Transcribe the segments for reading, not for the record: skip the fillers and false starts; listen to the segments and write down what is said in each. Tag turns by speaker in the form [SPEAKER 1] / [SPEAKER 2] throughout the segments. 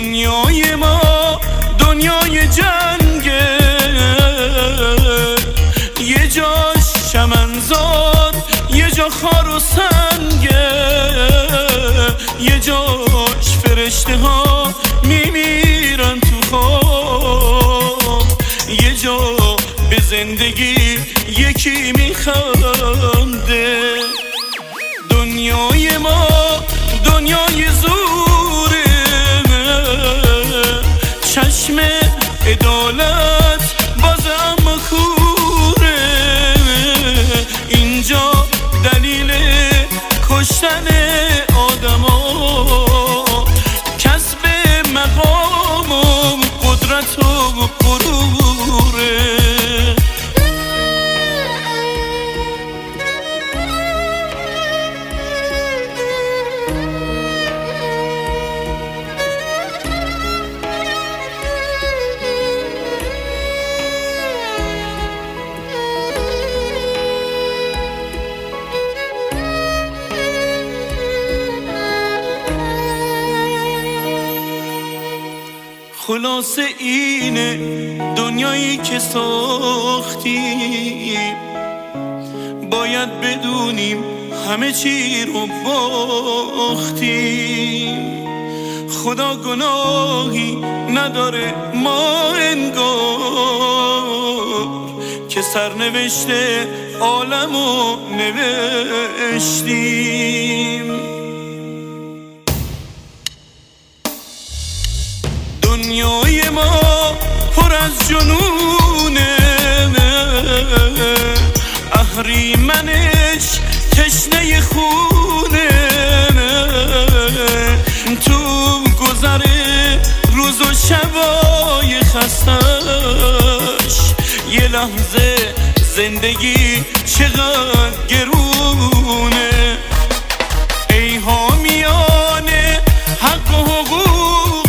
[SPEAKER 1] دنیای ما دنیای جنگه، یه جاش چمنزار، یه جا خار و سنگه، یه جاش فرشته ها میمیرن تو خواب، یه جا به زندگی یکی میخنده. دنیای ما دنیای زوره، چشم عدالت بازم کوره، اینجا دلیل کشتن آدما کسب مقام و قدرت و غروره. خلاصه اینه دنیایی که ساختیم، باید بدونیم همه چی رو باختیم. خدا گناهی نداره ما انگار که سرنوشته عالمو نوشتیم. دنیای ما پر از جنونه، اهریمنش تشنه خونه، تو گذره روز و شبای خستش یه لحظه زندگی چقدر گرونه. ای حامیان حق و حقوق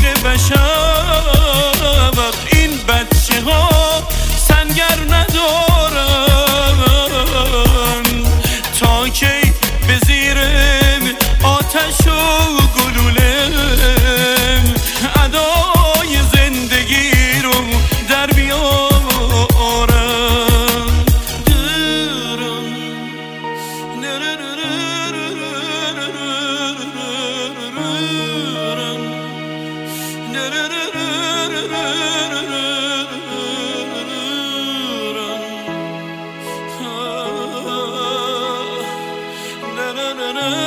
[SPEAKER 1] بشر، این بچه ها سنگر ندارن، تا کی به زیر آتش و گلوله ادای زندگی رو در بیارن. Na na na na